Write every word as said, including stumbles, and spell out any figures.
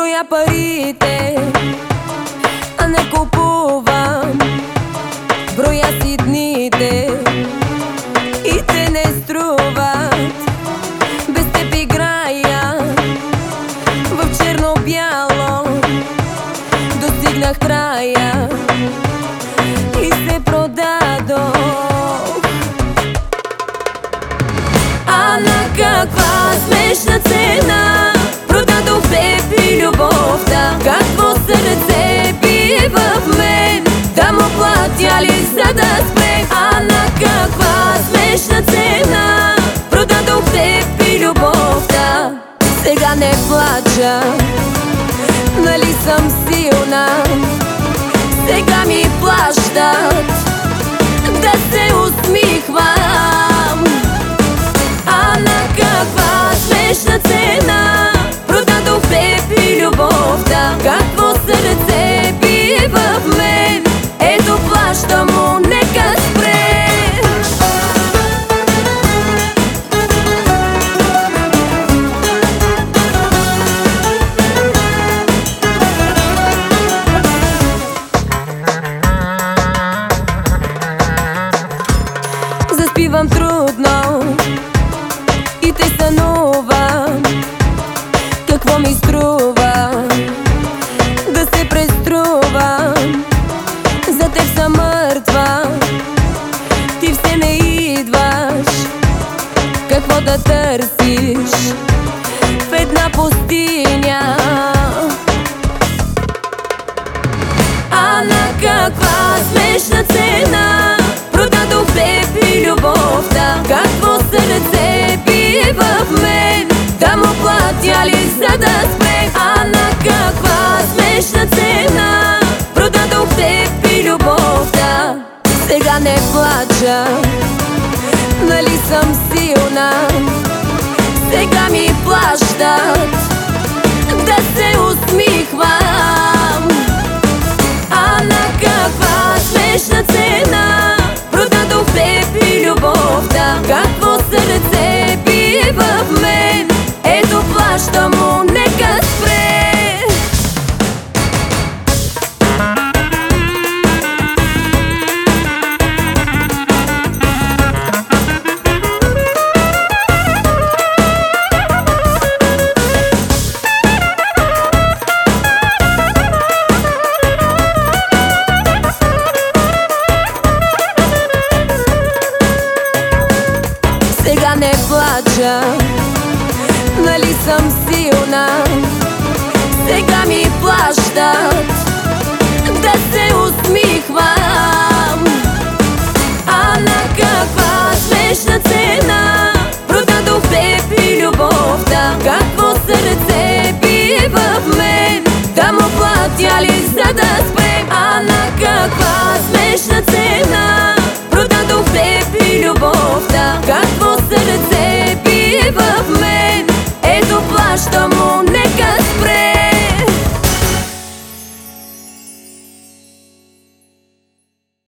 броя парите, а не купувам. Броя си дните и те не струват. Без теб играя в черно-бяло. Достигнах края и се продадох. А на каква смешна цена продадох теб и любовта? Какво сърце бие в мен, да му платя ли за да спре? А на каква смешна цена продадох теб и любовта? Сега не плача, нали съм силна? Сега ми плащат да се усмихвам. А на каква смешна цена продадох теб и любовта? Какво сърце бие в мен, ето плаща му, нека спре. Заспивам трудно и те сънувам. Какво ми струва да се преструвам? За теб съм мъртва, ти все не идваш. Какво да търсиш в една пустиня? А на каква смешна цена продадох теб и любовта? Какво сърце бие в мен, да му платя ли за да спре? А на каква смешна цена продадох теб и любовта? Сега не плача, нали съм силна? Сега ми плащат да се усмихвам. А на каква смешна цена продадох теб и любовта? Какво сърце бие в мен, ето плаща му, нека спре. Сега не плача, нали съм силна? Сега ми плащат